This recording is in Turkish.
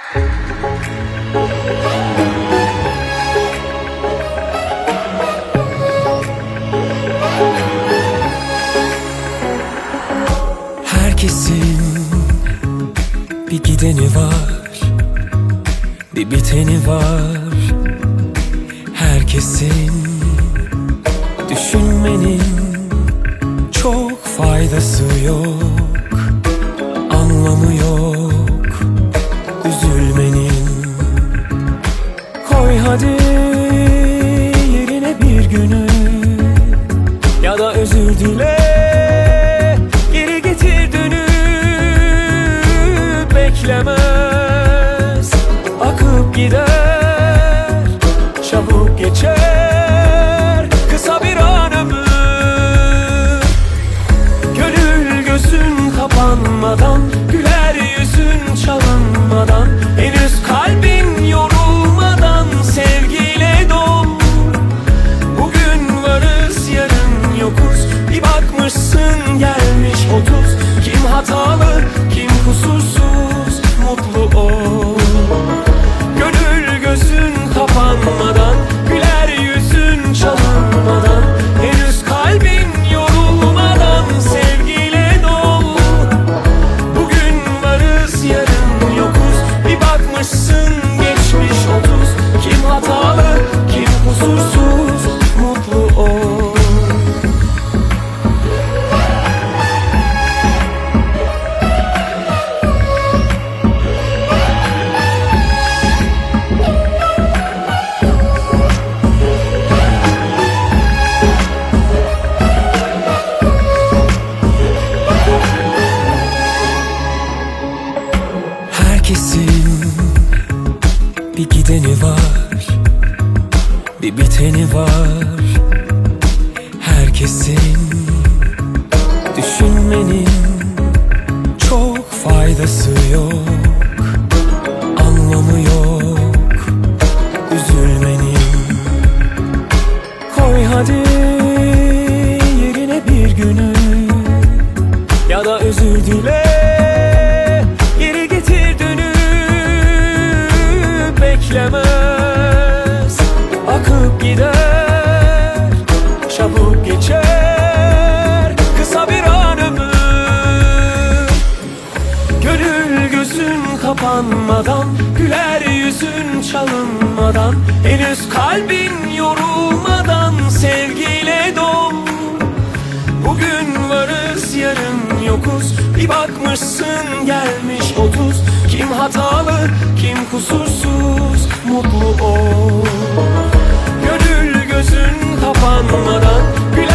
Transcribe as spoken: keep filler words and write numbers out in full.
Herkesin bir gideni var, bir biteni var. Herkesin düşünmenin çok faydası yok, anlamı yok üzülmenin. Koy hadi yerine bir günü, ya da özür dile, geri getir dönüp. Beklemez, akıp gider, çabuk geçer kısa bir an ömür. Gönül gözün kapanmadan, güler yüzün çalınmadan, henüz kalbin yorulmadan sevgiyle dol. Bugün varız yarın yokuz, bir bakmışsın gelmiş otuz. Kim hatalı kim kusursuz, mutlu ol. Gönül gözün kapanmadan, güler yüzün çalınmadan, henüz kalbin yorulmadan sevgiyle dol. Bugün varız yarın yokuz, bir bakmışsın geçmiş otuz. Kim hatalı kim kusursuz, mutlu ol. Herkesin bir gideni var, bir biteni var. Herkesin düşünmenin çok faydası yok, anlamı yok üzülmenin. Koy hadi yerine bir günü, ya da özür dile, beklemez, akıp gider, çabuk geçer kısa bir an ömür. Gönül gözün kapanmadan, güler yüzün çalınmadan, henüz kalbin yorulmadan sevgiyle dol. Bugün varız yarın yokuz, bir bakmışsın gelmiş otuz. Kim hatalı kim kusursuz, mutlu ol. Gönül gözün kapanmadan,